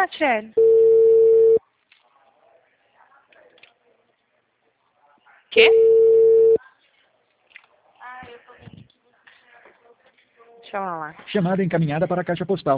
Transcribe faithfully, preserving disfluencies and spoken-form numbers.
Snapchat. Quê? Deixa eu lá. Chamada encaminhada para a caixa postal.